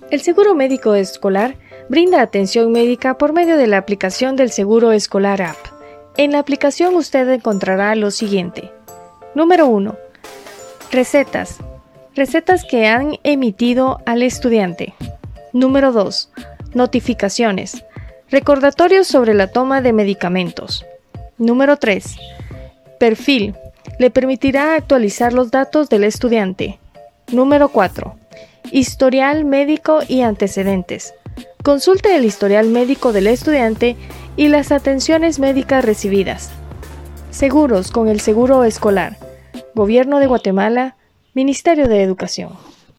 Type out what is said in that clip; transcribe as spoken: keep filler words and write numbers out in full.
El seguro médico escolar brinda atención médica por medio de la aplicación del Seguro Escolar App. En la aplicación usted encontrará lo siguiente. Número uno. Recetas. Recetas que han emitido al estudiante. Número dos. Notificaciones. Recordatorios sobre la toma de medicamentos. Número tres. Perfil. Le permitirá actualizar los datos del estudiante. Número cuatro. Historial médico y antecedentes. Consulte el historial médico del estudiante y las atenciones médicas recibidas. Seguros con el Seguro Escolar. Gobierno de Guatemala, Ministerio de Educación.